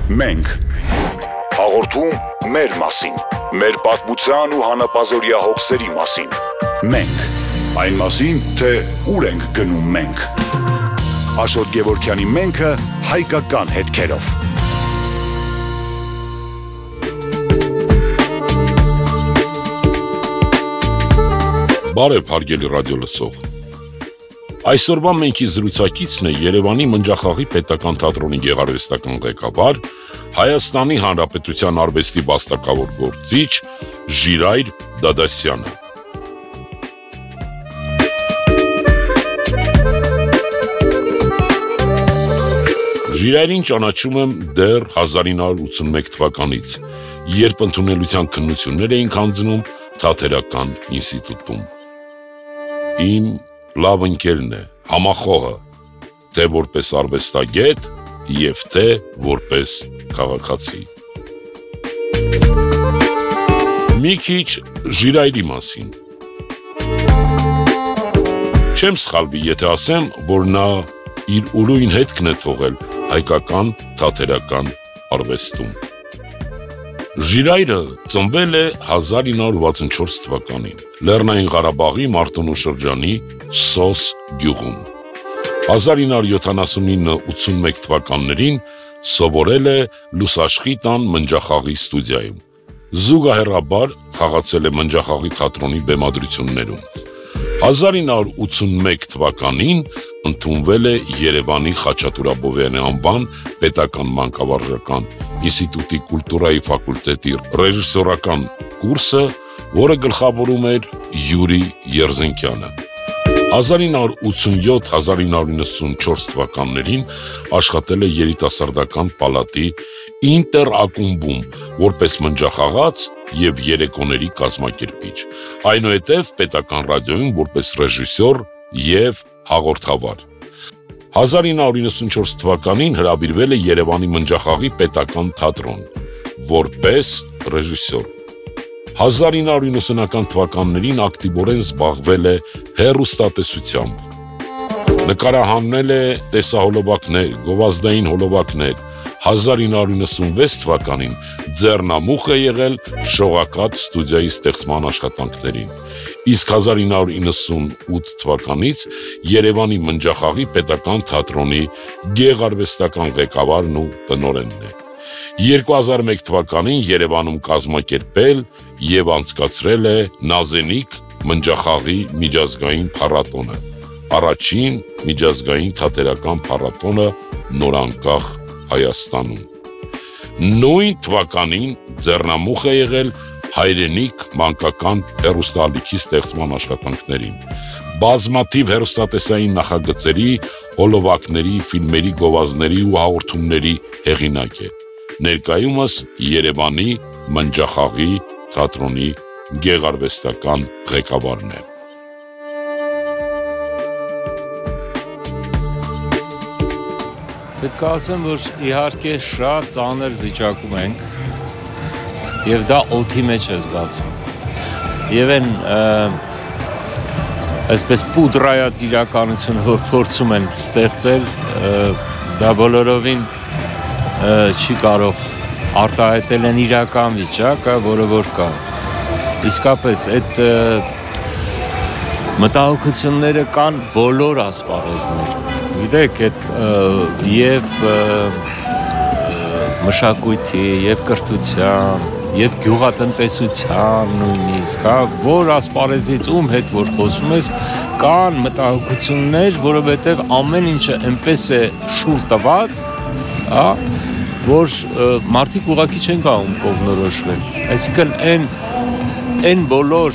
Մենք հաղորդում մեր մասին, մեր պատմության ու հանապազօրյա հոգսերի մասին։ Մենք այն մասին, թե ուր ենք գնում մենք։ Աշոտ Գևորգյանի «Մենք»-ը հայկական հետքերով։ Բարև հարգելի ռադիոլսող։ Այսօրվա «Մենք»-ի զրուցակիցն է Երևանի Մնջախաղի պետական թատրոնի գեղարվեստական ղեկավար, Հայաստանի Հանրապետության արվեստի վաստակավոր գործիչ Ժիրայր Դադասյանը։ Ժիրայրին ճանաչում եմ դեռ 1981 թվականից, երբ ընդունելության քննություններ էինք անցնում Թատերական ինստիտուտում։ Իմ լավ ընկերն է, համախոհը, թե որպես արվեստագետ և թե որպես քաղաքացի։ Մի քիչ Ժիրայրի մասին։ Չեմ սխալվի, եթե ասեմ, որ նա իր ուրույն հետքն է թողել հայկական թատերական արվեստում։ Ժիրայրը ծնվել է 1964 թվականին Լեռնային Ղարաբաղի Մարտունու շրջանի Սոս գյուղում։ 1979-81 թվականներին սովորել է Լուսաշխի տան Մնջախաղի ստուդիայում։ Զուգահեռաբար խաղացել է Մնջախաղի թատրոնի բեմադրություններում։ 1981 թվականին ընդունվել է Երևանի Խաչատուր Աբովյանի անվան պետական մանկավարժական ինստիտուտի կուլտուրայի ֆակուլտետի ռեժիսորական կուրսը, որը գլխավորում էր Յուրի Երզենկյանը։ 1987-1994 թվականներին աշխատել է երիտասարդական պալատի ինտերակումբում որպես մնջախաղաց և երեկոների կազմակերպիչ, այնուհետև պետական ռադիոյում որպես ռեժիսոր և հաղորդավար։ 1994 թվականին հրավիրվել է Երևանի Մնջախաղի պետական թատրոն, որպես ռեժիսոր։ 1990-ական թվականներին ակտիվորեն զբաղվել է հեռուստատեսությամբ։ Նկարահանել է տեսահոլովակներ, գովազդային հոլովակներ։ 1996 թվականին ձեռնամուխ է եղել Շողակաթ ստուդիայի ստեղծման աշխատանքներին, իսկ 1998 թվականից Երևանի Մնջախաղի պետական թատրոնի գեղարվեստական ղեկավարն ու տնօրենն է։ 2001 թվականին Երևանում կազմակերպել և անցկացրել է Նազենիկ Մնջախաղի միջազգային փառատոնը, առաջին միջազգային թատերական փառատոնը նորանկախ Հայաստանում։ Նույն թվականին ձեռնամուխ է եղել Հայրենիք մանկական հեռուստաալիքի ստեղծման աշխատանքներին, բազմաթիվ հեռուստատեսային նախագծերի, հոլովակների, ֆիլմերի, գովազդների ու հաղորդումների հեղինակ է։ Ներկայումս Երևանի Մնջախաղի թատրոնի գեղարվեստական ղեկավարն է։ Պետք է ասեմ, որ իհարկե շատ ծանր վիճակում ենք և դա օդի մեջ է զգացվում։ Եվ են այսպես պուդրայած իրականությունը, որ փորձում են ստեղծել, դա բոլորովին չի կարող արտահայտել են իրական վիճակը, որը որ կա։ Իսկապես այդ մտահոգությունները կան բոլոր ասպարեզներում։ Գիտեք, և մշակույթի, և կրթության, և գյուղատնտեսության նույնիսկ, որ ասպարեզից ում հետ որ խոսում ես, կան մտահոգություններ, որովհետև ամեն ինչը այնպես է շուռ տված, որ մարդիկ ուղղակի չեն կարող կողմնորոշվել։ Այսինքն այն բոլոր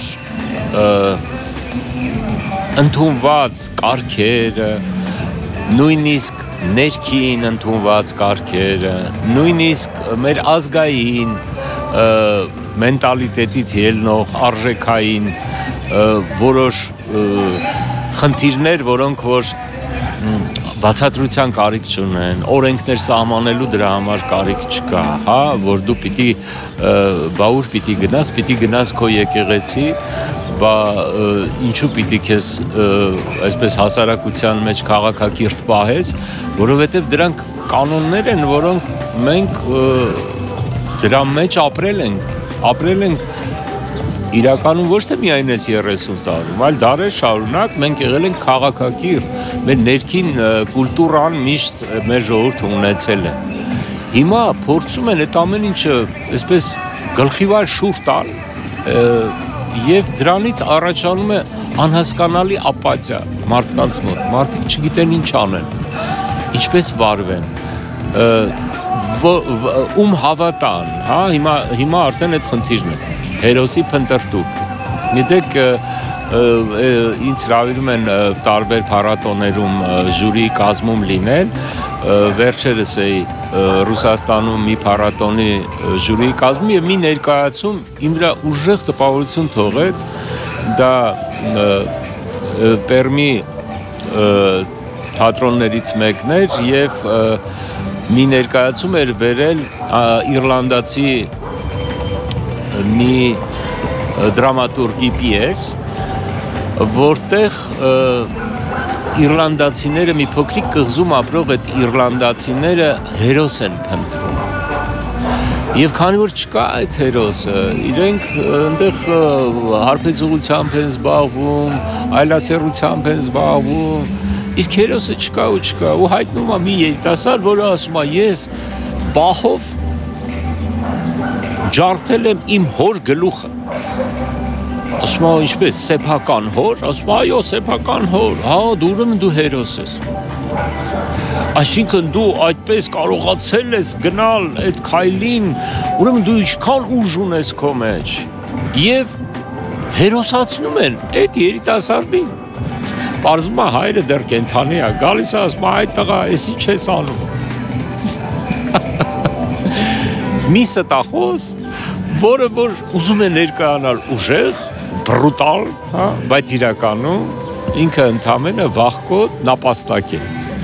ընդունված կարգերը, նույնիսկ ներքին ընդունված կարգերը, նույնիսկ մեր ազգային մենտալիտետից ելնող արժեքային որոշ խնդիրներ, որոնք որ բացատրության կարիք չունեն, օրենքներ սահմանելու դրա համար կարիք չկա, որ դու պիտի գնաս քո եկեղեցի, ինչու պիտի քեզ այսպես հասարակության մեջ քաղաքակիրթ պահես, որովհետև դրանք կանոններ են, որոնք մենք դրա մեջ ապրել ենք իրականում ոչ թե միայն այս 30 տարում, այլ դարեր շարունակ մենք եղել ենք քաղաքակիր, մեր ներքին կուլտուրան միշտ մեր ժողովուրդը ունեցել է։ Հիմա փորձում են այդ ամեն ինչը այսպես գլխիվար շուռ տալ եւ դրանից առաջանում է անհասկանալի ապաթիա մարդկանց մոտ։ Մարդիկ չգիտեն ինչ անեն, ինչպես վարվեն, ում հավատան, հա, հիմա արդեն այդ խնդիրն է։ Հերոսի փնտրտուք։ Գիտեք, ինձ հրավիրում են տարբեր փառատոներում ժյուրի կազմում լինել, վերջերս էի Ռուսաստանում մի փառատոնի ժյուրի կազմում եւ մի ներկայացում իմ վրա ուժեղ տպավորություն թողեց, դա Պերմի թատրոններից մեկն էր եւ մի ներկայացում էր բերել իռլանդացի մի դրամատուրգի պիես, որտեղ իռլանդացիները մի փոքրիկ կղզում ապրող այդ իռլանդացիները հերոս են փնտրում։ Եվ քանի որ չկա այդ հերոսը, իրենք այնտեղ հարբեցողությամբ են զբաղվում, այլասերությամբ են զբաղվում, իսկ հերոսը չկա ու հայտնում է մի երիտասարդ, որը ասում է ես պահով ջարդել եմ իմ հոր գլուխը։ Ասում է ինչպես սեփական հոր, ասում է այո սեփական հոր, հա դու ուրեմն դու հերոս ես։ Այսինքն դու այդպես կարողացել ես գնալ այդ քայլին, ուրեմն դու ինչքան ուժ ունես քո մեջ։ Եվ հերոսացնում են այդ երիտասարդին։ Պարզվում է հայրը դեռ կենդանի է, գալիս է ասում է այդ տղա, էս ինչ ես անում։ Մի ստախոս, որը որ ուզում է ներկայանալ ուժեղ, բրուտալ, հա, բայց իրականում ինքը ընդամենը վախկոտ նապաստակ է։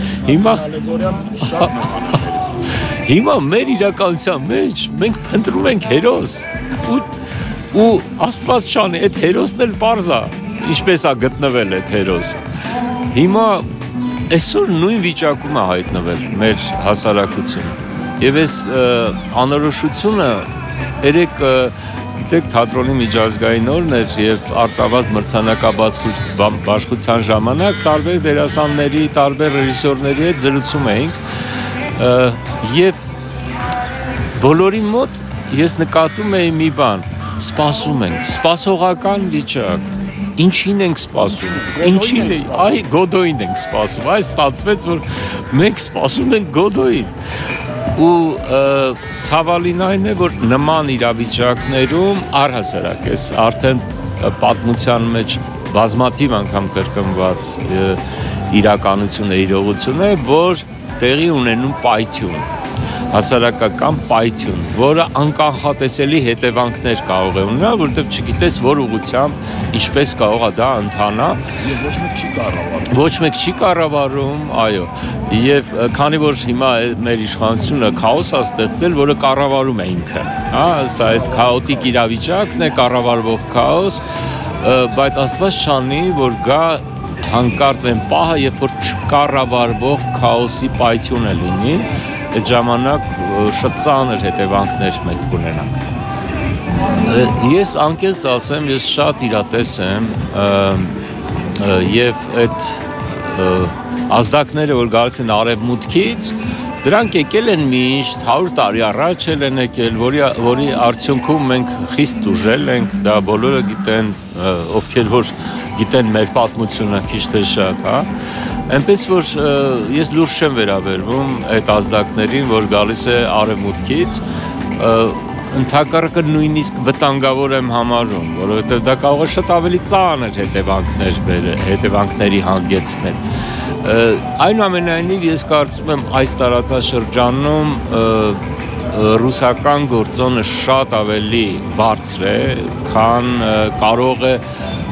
Հիմա մեր իրականության մեջ մենք փնտրում ենք հերոս ու Աստված չանի, այդ հերոսն էլ պարզ է, ինչպես է գտնվել այդ հերոսը։ Հիմա այսօր նույն վիճակում է հայտնվել մեր հասարակությունը։ Եվ այս անորոշությունը երեք գիտեք թատրոնի միջազգային օրն էր եւ արտավազդ մրցանակաբաշխության ժամանակ տարբեր դերասանների, տարբեր ռեժիսորների հետ զրուցում էինք եւ բոլորի մոտ ես նկատում էի մի բան, սպասում ենք, սպասողական վիճակ, ինչին ենք սպասում, ինչին է, այ Գոդոյին ենք սպասում, այ ստացվեց որ մենք սպասում ենք Գոդոյին ու ցավալին այն է, որ նման իրավիճակներում առհասարակ էս արդեն պատմության մեջ բազմաթիվ անգամ կրկնված իրականություն է, իրողություն է, որ տեղի ունենում պայթյուն, հասարակական պայթյուն, որը անկանխատեսելի հետևանքներ կարող է ունենալ, որովհետև չգիտես որ ուղղությամբ ինչպես կարող է դա ընթանա եւ ոչ մեկ չի կառավարում։ Ոչ մեկ չի կառավարում, այո։ Եվ քանի որ հիմա մեր իշխանությունը քաոս է ստեղծել, որը կառավարում է ինքը, հա, սա այս քաոտիկ իրավիճակն է, կառավարվող քաոս, բայց Աստված չանի, որ գա հանկարծ այն պահը, երբ որ չկառավարվող քաոսի պայթյուն է լինի, այդ ժամանակ շատ ծանր հետևանքներ մենք կունենանք։ Ես անկեղծ ասեմ, ես շատ իրատես եմ եւ այդ ազդակները, որ գալիս են արևմուտքից, դրանք եկել են միշտ 100 տարի առաջ են եկել, որի արդյունքում մենք խիստ տուժել ենք, դա բոլորը գիտեն, ովքեր որ գիտեն մեր պատմությունը քիչ թե շատ, հա։ Այնպես որ ես լուրջ չեմ վերաբերվում այդ ազդակներին, որ գալիս է արևմուտքից, ընդհակառակը նույնիսկ վտանգավոր եմ համարում, որովհետև դա կարող է շատ ավելի ծանր հետևանքների հանգեցնել։ Այնուամենայնիվ ես կարծում եմ այս տարածաշրջանում ռուսական գործոնը շատ ավելի բարձր է, քան կարող է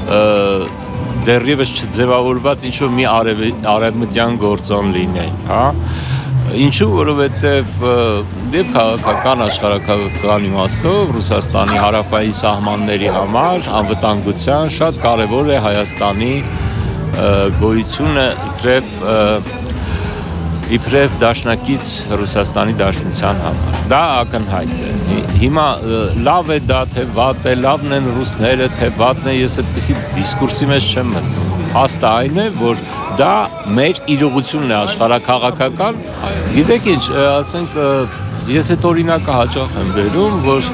դեռևս չձևավորված ինչ-որ մի արևմտյան գործոն լինել, հա։ Ինչու, որովհետև եւ քաղաքական աշխարհակաղակական իմաստով Ռուսաստանի հարավային սահմանների համար անվտանգության շատ կարևոր է Հայաստանի գոյությունը իբրև իբրև դաշնակից Ռուսաստանի Դաշնության համար։ Դա ակնհայտ է։ Հիմա լավ է դա, թե վատ է, լավն են ռուսները, թե վատն է, ես այդպիսի դիսկուրսի մեջ չեմ մտնում։ Հաստը այն է, որ դա մեր իրողությունն է աշխարհաքաղաքական։ Գիտեք ինչ, ասենք, ես այդ օրինակը հաճախ եմ բերում, որ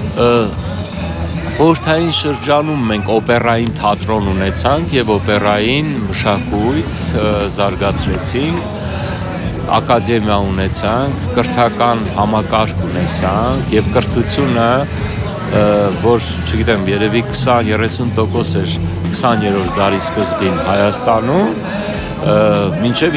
խորհրդային շրջանում մենք օպերային թատրոն ունեցանք եւ օպերային մշակույթ զարգացրեցինք, ակադեմիա ունեցանք, կրթական համակարգ ունեցանք եւ կրթությունը, որ, չգիտեմ, երևի 20-30% էր 20-րդ դարի սկզբին Հայաստանում, մինչև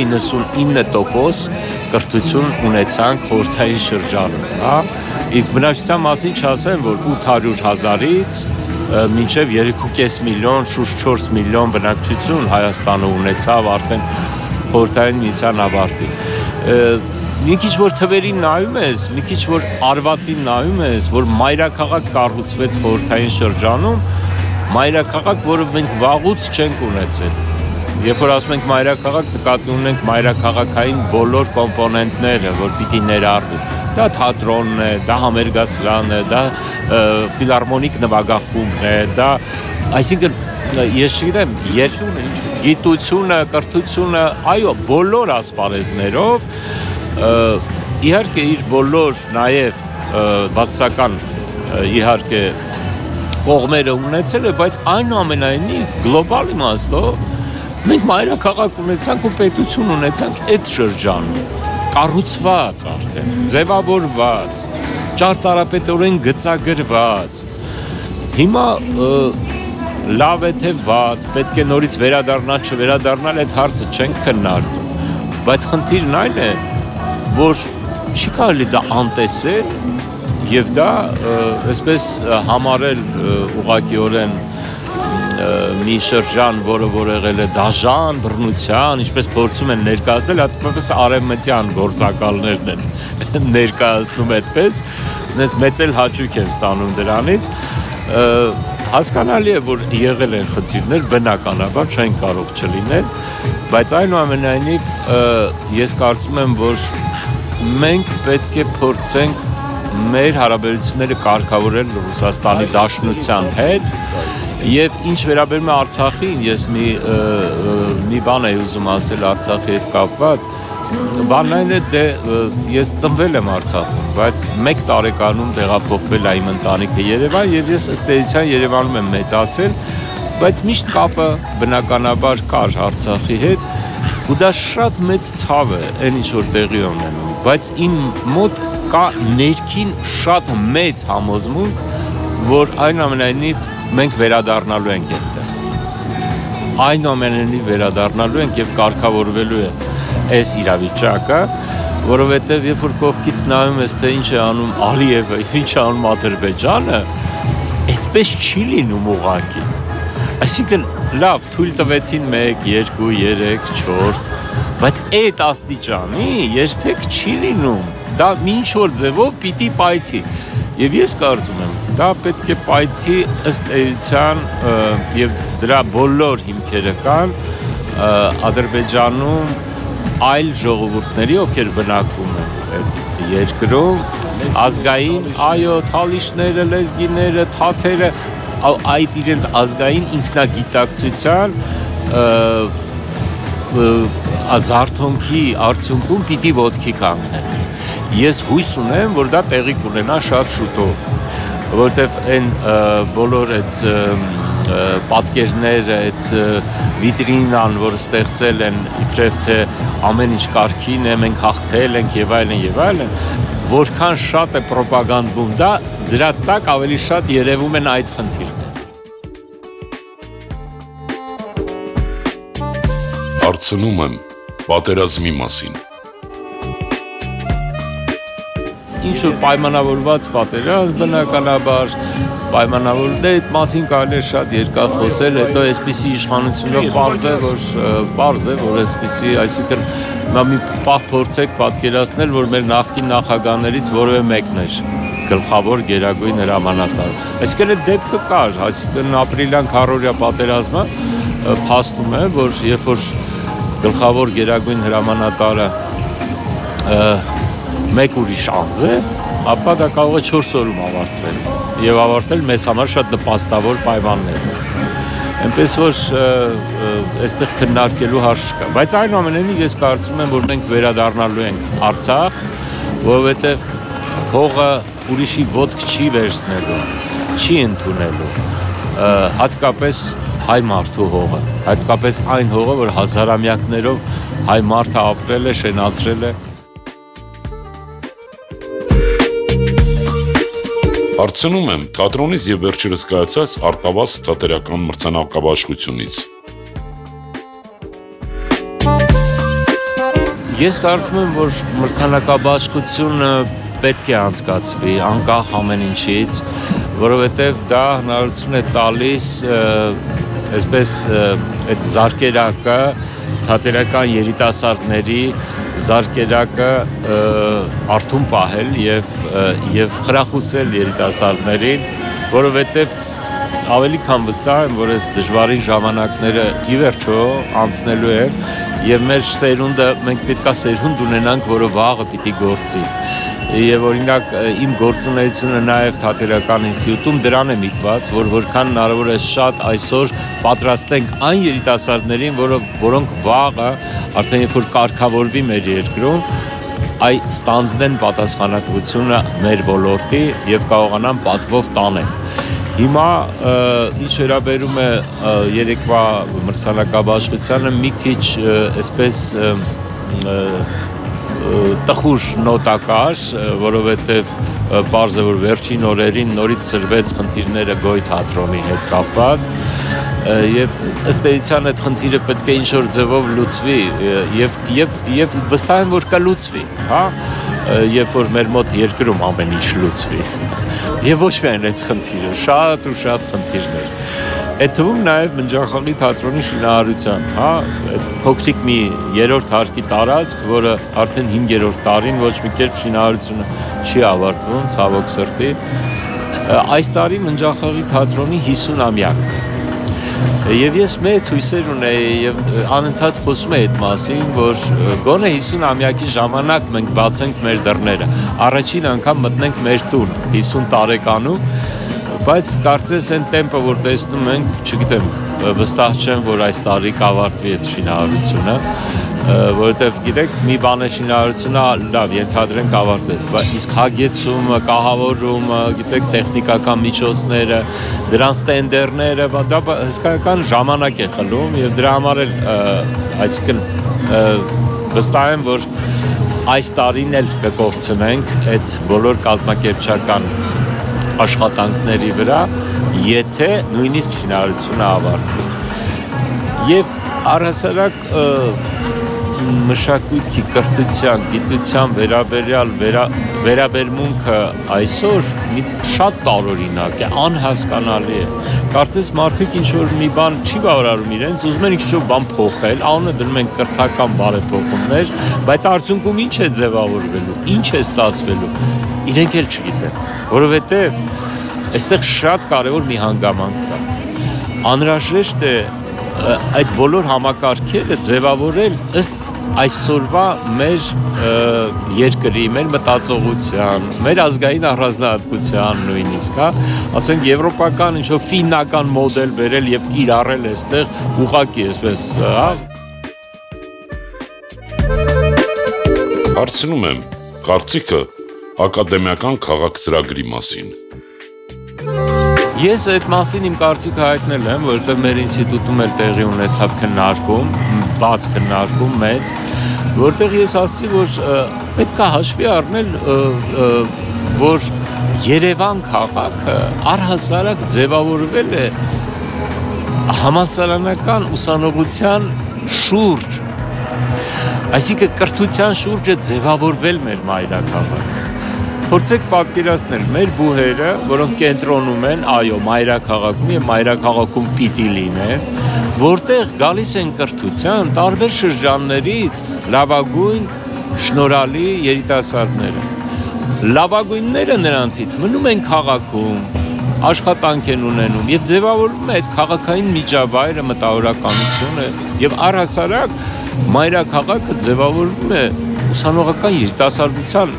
99% կրթություն ունեցանք խորհրդային շրջանում, հա։ Իսկ բնակչության մասին չասեմ, որ 800,000-ից մինչև 3.5 միլիոն, շուրջ 4 միլիոն բնակչություն Հայաստանը ունեցավ արդեն խորհրդային միության ավարտին։ Մի քիչ որ թվերին նայում ես, մի քիչ որ արվածին նայում ես, որ մայրաքաղաք կառուցվեց խորհրդային շրջանում, մայրաքաղաք, որը մենք վաղուց չենք ունեցել։ Երբ որ ասում ենք մայրաքաղաք, նկատի ունենք մայրաքաղաքային բոլոր կոմպոնենտները, որ պիտի ներառվի։ Դա թատրոնն է, դա համերգասրահն է, դա ֆիլհարմոնիկ նվագախումբն է, դա, այսինքն, ես չգիտեմ, գիտությունը, կրթությունը, այո, բոլոր ասպարեզներով, իհարկե իր բոլոր նաև բացասական իհարկե կողմերը ունեցել է, բայց այնուամենայնիվ գլոբալ իմաստով մենք մայրաքաղաք ունեցանք ու պետություն ունեցանք այդ շրջանում, կառուցված արդեն, ձևավորված, ճարտարապետորեն գծագրված։ Հիմա լավ է թե վատ, պետք է նորից վերադառնալ, չվերադառնալ, այդ հարցը չենք քննարկում, բայց խնդիրն այն է, որ չի կարելի դա անտեսել եւ դա այսպես համարել ուղղակիորեն մի շրջան, որը որ եղել է դաժան, բռնության, ինչպես փորձում են ներկայացնել, այդպես արևմտյան գործակալներն են ներկայացնում այդպես, այնպես մեծ էլ հաճույք են ստանում դրանից։ Հասկանալի է, որ եղել են խնդիրներ, բնականաբար չեն կարող չլինել, բայց այնուամենայնիվ ես կարծում եմ, որ մենք պետք է փորձենք մեր հարաբերությունները կարգավորել Ռուսաստանի Դաշնության հետ եւ ինչ վերաբերում է Արցախին, ես մի բան եմ ուզում ասել Արցախի հետ կապված, բանն այն է, դե ես ծնվել եմ Արցախում, բայց 1 տարեկանում տեղափոխվել եմ իմ ընտանիքը Երևան եւ ես ըստ էության Երևանում եմ մեծացել, բայց միշտ կապը բնականաբար կար Արցախի հետ, ու դա շատ մեծ ցավ է, այն ինչ որ տեղի ունենում, բայց իմ մոտ կա ներքին շատ մեծ համոզմունք, որ այնուամենայնիվ մենք վերադառնալու ենք այդտեղ։ Այնուամենայնիվ վերադառնալու ենք եւ կարգավորվելու է այս իրավիճակը, որովհետեւ երբ որ կողքից նայում ես, թե ինչ է անում Ալիևը, ինչ է անում Ադրբեջանը, այդպես չի լինում ուղղակի։ Այսինքն լավ, թույլ տվեցին 1, 2, 3, 4, բայց այդ աստիճանի երբեք չի լինում։ Դա ինչ որ ձևով պիտի պայթի։ Եվ ես կարծում եմ, դա պետք է պայթի ըստ էության եւ դրա բոլոր հիմքերը կան Ադրբեջանում այլ ժողովուրդների, ովքեր բնակվում են այդ երկրում, ազգային, այո, թալիշները, լեզգիները, թաթերը, այդ իրենց ազգային ինքնագիտակցության զարթոնքի արդյունքում պիտի ոտքի կանգնեն։ Ես հույս ունեմ, որ դա տեղի կունենա շատ շուտով, որտեվ այն բոլոր այդ պատկերները, այդ վիտրինան, որ ստեղծել են, իբրև թե ամեն ինչ կարգին է, մենք հաղթել ենք եւ այլն, որքան շատ է պրոպագանդվում դա, դրա տակ ավելի շատ երևում են այդ խնդիրները։ Հարցնում եմ պատերազմի մասին։ Ինչ-որ պայմանավորված պատերազմ, բնականաբար, պայմանավորված, այդ մասին կարելի է շատ երկար խոսել, հետո այսպիսի իշխանությունով պարզ է, որ այսպիսի, այսինքն մի պահ փորձեք պատկերացնել, որ մեր նախկին նախագահներից որևէ մեկն էր գլխավոր գերագույն հրամանատարը։ Այսինքն այդ դեպքը կար, այսինքն ապրիլյան քառօրյա պատերազմը փաստում է, որ երբ որ գլխավոր գերագույն հրամանատարը մեկ ուրիշ անձ է, ապա դա կարող է 4 օրում ավարտվել եւ ավարտել մեզ համար շատ նպաստավոր պայմաններով։ Այնպես որ այստեղ քննարկելու հարց չկա, բայց այնուամենայնիվ ես կարծում եմ, որ մենք վերադառնալու ենք Արցախ, որովհետեւ հողը ուրիշի ոտք չի վերցնելու, չի ընդունելու, հատկապես հայ մարդու հողը, հատկապես այն հողը, որ հազարամյակներով հայ մարդը ապրել է, շենացրել է։ Հարցնում եմ թատրոնից եւ վերջերս կայացած արտավազ թատերական մրցանակաբաշխությունից։ Ես կարծում եմ, որ մրցանակաբաշխությունը պետք է անցկացվի անկախ ամեն ինչից, որովհետև դա հնարավորություն է տալիս այսպես այդ զարկերակը թատերական երիտասարդների զարկերակը արթուն պահել եւ խրախուսել երիտասարդներին, որովհետեւ ավելի քան վստահ եմ, որ այս դժվարին ժամանակները ի վերջո անցնելու են եւ մեր սերունդը մենք պետքա սերունդ ունենանք, որը վաղը պիտի գործի։ Եվ օրինակ իմ գործունեությունը նաև թատերական ինստիտուտում դրան է միտված, որ որքան հնարավոր է շատ այսօր պատրաստենք այն երիտասարդներին, որոնք վաղը արդեն երբ որ կարգավորվի մեր երկրում, այ ստանձնեն պատասխանատվությունը մեր ոլորտի եւ կարողանան պատվով տանել։ Հիմա ինչ վերաբերում է երեկվա մրցանակաբաշխությանը մի քիչ այսպես տխուր նոտա կար, որովհետև պարզ է, որ վերջին օրերին նորից սրվեց խնդիրները Գոյ թատրոնի հետ կապված եւ ըստ էության այդ խնդիրը պետք է ինչ-որ ձևով լուծվի եւ վստահ եմ, որ կլուծվի, հա, երբ որ մեր մոտ երկրում ամեն ինչ լուծվի եւ ոչ միայն այդ խնդիրը, շատ ու շատ խնդիրներ։ Այդ թվում նաև Մնջախաղի թատրոնի շինարարության, հա, փոքրիկ մի երրորդ հարկի տարածք, որը արդեն 5-րդ տարին ոչ մի կերպ շինարարությունը չի ավարտվում, ցավոք սրտի։ Այս տարի Մնջախաղի թատրոնի 50-ամյակն է։ Եվ ես մեծ հույսեր ունեի եւ անընդհատ խոսում էի այդ մասին, որ գոնե 50-ամյակի ժամանակ մենք բացենք մեր դռները, առաջին անգամ մտնենք մեր տուն 50 տարեկանում, բայց կարծես այն տեմպը, որ տեսնում ենք, չգիտեմ, վստահ չեմ, որ այս տարի կավարտվի այդ շինարարությունը, որովհետև գիտեք, մի բան է շինարարությունը, լավ, ենթադրենք ավարտվեց, բայց իսկ հագեցումը, կահավորումը, գիտեք, տեխնիկական միջոցները, դրանց տենդերները, դա հսկայական ժամանակ է խլում եւ դրա համար էլ, այսինքն վստահ եմ, որ այս տարին էլ կկորցնենք այդ բոլոր կազմակերպչական աշխատանքների վրա, եթե նույնիսկ շինարարությունը ավարտվի։ Եվ առհասարակ մշակույթի, կրթության, գիտության վերաբերմունքը այսօր շատ տարօրինակ է, անհասկանալի է։ Կարծես մարդիկ ինչ-որ մի բան չի բավարարում իրենց, ուզում են ինչ-որ բան փոխել, անունը դնում են կրթական բարեփոխումներ, բայց արդյունքում ինչ է ձևավորվելու, ինչ է ստացվելու, իրենք էլ չգիտեն, որովհետև այստեղ շատ կարևոր մի հանգամանք կա։ Անհրաժեշտ է այդ բոլոր համակարգերը ձևավորել ըստ այսօրվա մեր երկրի, մեր մտածողության, մեր ազգային առանձնահատկության նույնիսկ, հա, ասենք եվրոպական ինչ-որ ֆիննական մոդել բերել եւ կիրառել այստեղ ուղղակի այսպես, հա։ Հարցնում եմ, կարծիքը ակադեմիական քաղաք ծրագրի մասին։ Ես այդ մասին իմ կարծիքը հայտնել եմ, որովհետև մեր ինստիտուտում էլ տեղի ունեցավ քննարկում, բաց քննարկում մեծ, որտեղ ես ասի, որ պետք է հաշվի առնել, որ Երևան քաղաքը առհասարակ ձևավորվել է համալսարանական ուսանողության շուրջ, այսինքն կրթության շուրջ է ձևավորվել մեր մայրաքաղաքը։ Փորձեք պատկերացնել մեր բուհերը, որոնք կենտրոնում են, այո, մայրաքաղաքում եւ մայրաքաղաքում պիտի լինեն, որտեղ գալիս են կրթության տարբեր շրջաններից լավագույն շնորհալի երիտասարդները։ Լավագույնները նրանցից մնում են քաղաքում, աշխատանք են ունենում եւ ձևավորվում է այդ քաղաքային միջավայրը, մտավորականությունը եւ առհասարակ մայրաքաղաքը ձևավորվում է ուսանողական երիտասարդության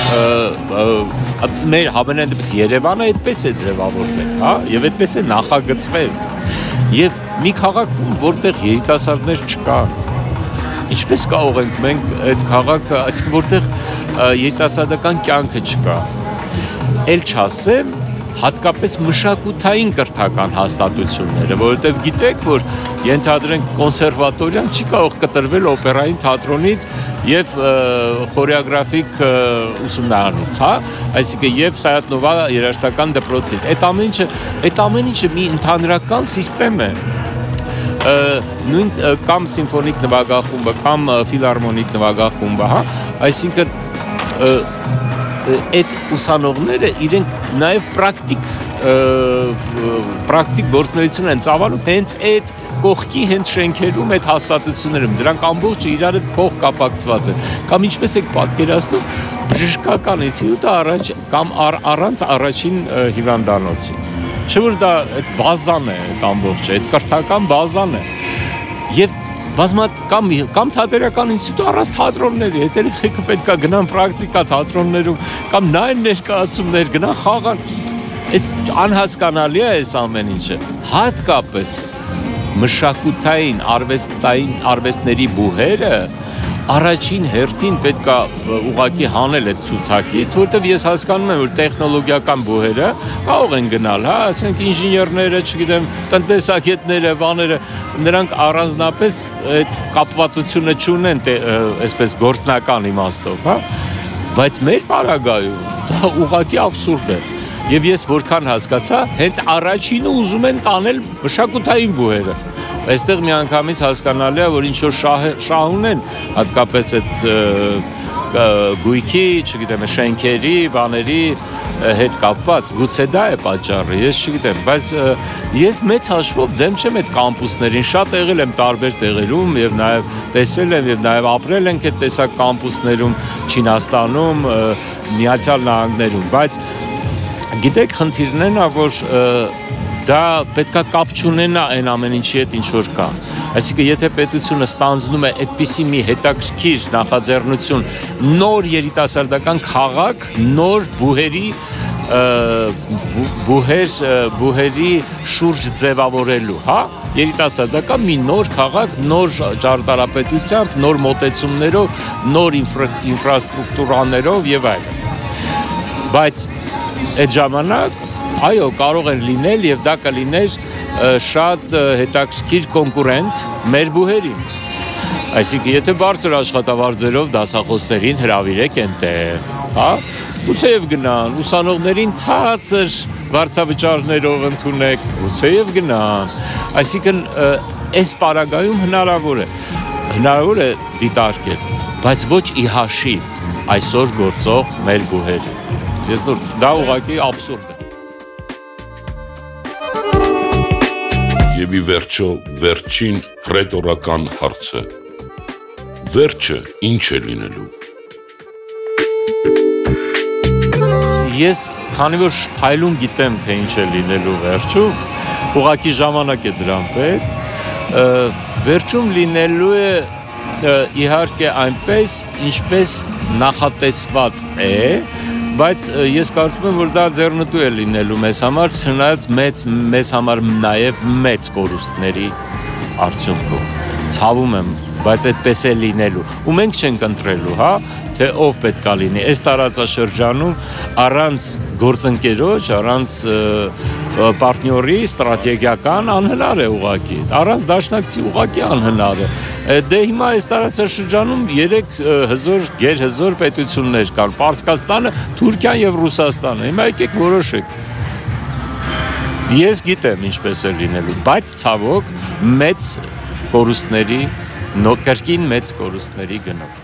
մեր հավանեն դեպս Երևանը այդպես է ձևավորվել, հա, եւ այդպես է նախագծվել։ Եվ մի քաղաք, որտեղ երիտասարդներ չկան, ինչպես կարող ենք մենք այդ քաղաքը, այսինքն որտեղ երիտասարդական կյանքը չկա, էլ չասեմ հատկապես մշակութային կրթական հաստատությունները, որովհետև գիտեք, որ ենթադրենք կոնսերվատորիան չի կարող կտրվել օպերային թատրոնից եւ խորեոգրաֆիկ ուսումնարանից, հա, այսինքն եւ Սայաթ-Նովա երաժշտական դպրոցից։ Այդ ամեն ինչը մի ընդհանրական համակարգ է։ Նույն կամ սիմֆոնիկ նվագախումբը, կամ ֆիլհարմոնիկ նվագախումբը, հա, այսինքն այդ ուսանողները իրենք նաև պրակտիկ գործունեություն են ծավալում հենց այդ կողքի հենց շենքերում, այդ հաստատություններում, դրանք ամբողջը իրար հետ փող կապակցված են։ Կամ ինչպես եք պատկերացնում, բժշկական ինստիտուտը կամ առանց առաջին հիվանդանոցի։ Չէ՞ որ դա այդ բազան է, այդ ամբողջը, այդ կրթական բազան է։ Եվ կամ թատերական ինստիտուտ առանց թատրոնների, հետելի խելքը պետքա գնան պրակտիկա թատրոններում, կամ նայեն ներկայացումներ, գնան խաղան։ Այս անհասկանալի է այս ամեն ինչը։ Հատկապես մշակութային, արվեստների բուհերը առաջին հերթին պետքա ուղղակի հանել այդ ցուցակից, որտեղ ես հասկանում եմ, որ տեխնոլոգիական բուհերը կարող են գնալ, հա, ասենք ինժեներները, չգիտեմ, տնտեսագետները, բաները, նրանք առանձնապես այդ կապվածությունը չունեն, այսպես գործնական իմաստով, հա, բայց մեր պարագայում դա ուղղակի աբսուրդ է։ Եվ ես որքան հասկացա, հենց առաջինը ուզում են տանել մշակութային բուհերը։ Այստեղ միանգամից հասկանալի է, որ ինչ-որ շահ ունեն, հատկապես այդ գույքի, չգիտեմ, շենքերի, բաների հետ կապված, գուցե դա է պատճառը, ես չգիտեմ, բայց ես մեծ հաշվով դեմ չեմ այդ կամպուսներին, շատ եղել եմ տարբեր տեղերում եւ նաեւ տեսել եմ եւ նաեւ ապրել ենք այդ տեսակ կամպուսներում, Չինաստանում, Միացյալ Նահանգներում, բայց գիտեք, խնդիրն է, որ դա պետքա կապ չունենա այն ամեն ինչի հետ ինչ որ կա։ Այսինքն եթե պետությունը ստանձնում է այդպիսի մի հետաքրքիր նախաձեռնություն նոր երիտասարդական քաղաք, նոր բուհերի շուրջ ձևավորելու, հա, երիտասարդական մի նոր քաղաք, նոր ճարտարապետությամբ, նոր մոտեցումներով, նոր ինֆրաստրուկտուրաներով եւ այլն։ Բայց այդ ժամանակ այո, կարող են լինել եւ դա կլիներ շատ հետաքրքիր կոնկուրենտ մեր բուհերին։ Այսինքն, եթե բարձր աշխատավարձերով դասախոսներին հրավիրեք այնտեղ, հա, գուցեև գնան, ուսանողներին ցածր վարձավճարներով ընդունեք, գուցեև գնան։ Այսինքն, այս պարագայում հնարավոր է դիտարկել, բայց ոչ ի հաշիվ այսօր գործող մեր բուհերի։ Ես դա ուղղակի աբսուրդ է։ Եվ ի վերջո վերջին ռետորական հարցը. վերջը ինչ է լինելու։ Ես քանի որ փայլուն գիտեմ, թե ինչ է լինելու վերջում, ուղղակի ժամանակ է դրան պետք, վերջում լինելու է իհարկե այնպես, ինչպես նախատեսված է, բայց ես կարծում եմ, որ դա ձեռնտու է լինելու մեզ համար, չնայած մեզ համար նաև մեծ կորուստների արդյունքում։ Ցավում եմ, բայց այդպես է լինելու։ Ու մենք չենք ընտրելու, հա, թե ով պետքա լինի։ Այս տարածաշրջանում առանց գործընկերոջ, առանց պարտնյորի ստրատեգիական անհնար է ուղղակի։ Առանց դաշնակցի ուղղակի անհնար է։ Դե հիմա այս տարածաշրջանում 3 հզոր, գերհզոր պետություններ կան՝ Պարսկաստանը, Թուրքիան եւ Ռուսաստանը։ Հիմա եկեք որոշեք։ Ես գիտեմ ինչպես է լինելու, բայց ցավոք մեծ կորուստների, կրկին մեծ կորուստների գնով։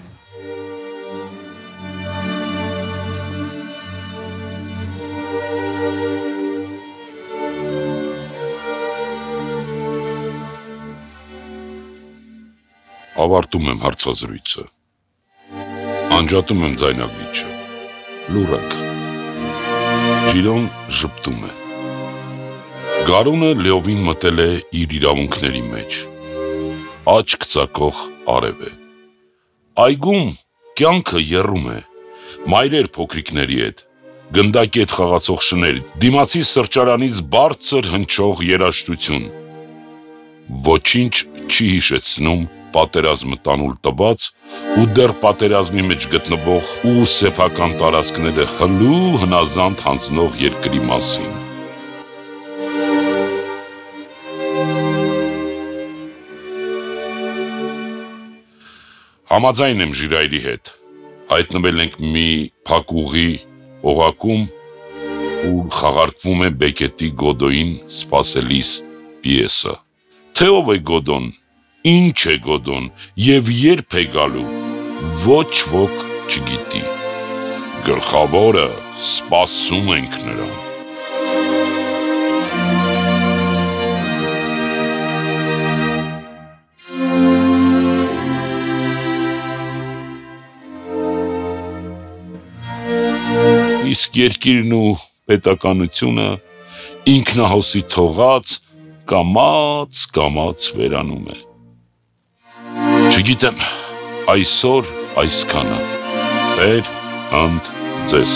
Ավարտում եմ հարցազրույցը։ Անջատում եմ ձայնավիճը։ Լուրակ։ Ջիրոն ժպտում է։ Գարունը լիովին մտել է իր իրավունքների մեջ։ Աչք ծակող արև է։ Այգում կյանքը եռում է, մայրեր փոքրիկների հետ, գնդակի հետ խաղացող շներ, դիմացի սրճարանից բարձր հնչող երաժշտություն, ոչինչ չի հիշեցնում պատերազմը տանուլ տված ու դեռ պատերազմի մեջ գտնվող ու սեփական տարածքները հլու հնազանդ հանձնող երկրի մասին։ Համաձայն եմ Ժիրայրի հետ, հայտնվել ենք մի փակուղի օղակում, ուր խաղարկվում է Բեկետի Գոդոյին սպասելիս պիեսը։ Թե ով է Գոդոն, ինչ է Գոդոն և երբ է գալու, ոչ ոք չգիտի, գլխավորը սպասում ենք նրան։ Իսկ երկիրն ու պետականությունը ինքնահոսի թողած կամաց վերանում է։ Չգիտեմ, այսօր այսքանը, Տեր ընդ ձեզ։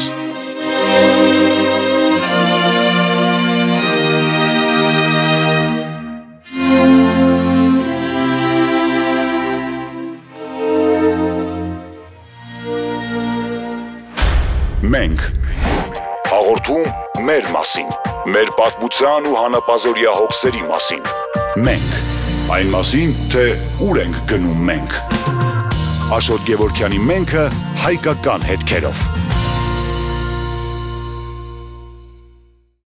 Մենք հաղորդում մեր մասին, մեր պատմության ու հանապազօրյա հոգսերի մասին։ Մենք, այն մասին, թե ուր ենք գնում մենք։ Աշոտ Գևորգյանի «Մենք»-ը հայկական հետքերով։